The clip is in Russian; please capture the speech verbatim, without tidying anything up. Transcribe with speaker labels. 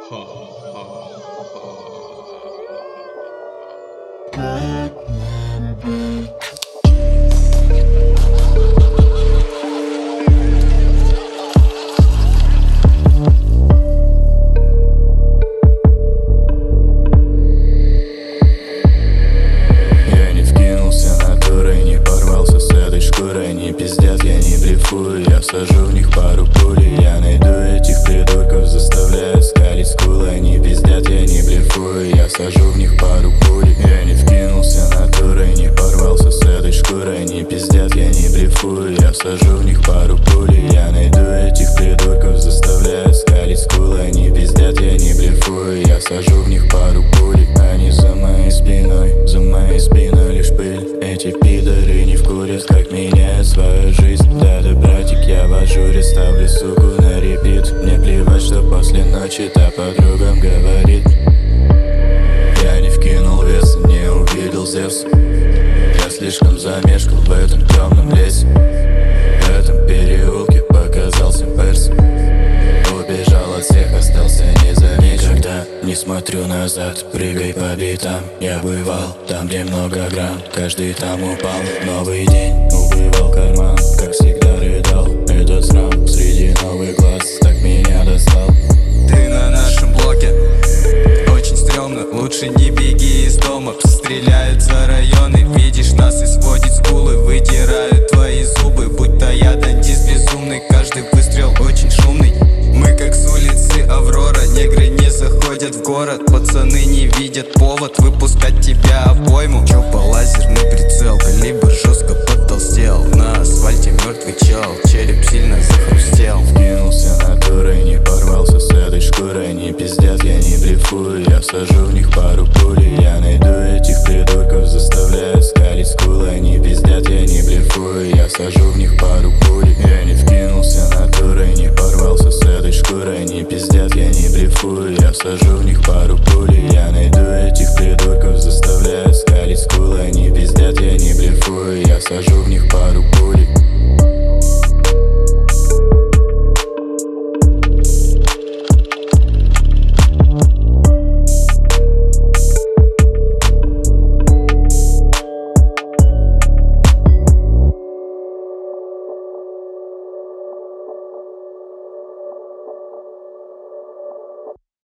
Speaker 1: Я всажу в них пару пулей. Я найду этих придурков, заставляю скалить скулы. Они пиздят, я не блефую. Я всажу в них пару пулей. Я не вкинулся натурой, не порвался с этой шкурой. Они пиздят, я не блефую. Я всажу в них пару пулей. Я найду этих придурков, заставляю скалить скулы. Они пиздят, я не блефую. Я всажу в них пару пулей. Они за моей спиной, за моей спиной лишь пыль. Эти пидоры не вкурят, как меняет свою жизнь. Да-да, братик, я в ажуре, ставлю суку на репит. Мне плевать, что после ночи та подругам говорит. Я не вкинул вес, не увидел Зевс. Я слишком замешкал в этом темном лесе. В этом переулке показался перс. Убежал от всех, остался незамечен. Никогда не смотрю назад, прыгай по битам. Я бывал там, где много грамм, каждый там упал. Новый день, убывал карман, как всегда рыдал. Этот срам среди новых глаз так меня достал.
Speaker 2: Ты на нашем блоке, очень стрёмно, лучше не беги из дома. Стреляют за районы, видишь нас и сводит скулы. Вытирают твои зубы, будто я дантист безумный. Каждый выстрел очень шумный. Мы как с улицы Аврора, негры не заходят в город. Пацаны не видят повод выпускать тебя в пойму. Чопа, лазерный прицел, калибр жестко подтолстел. На асфальте мертвый чел.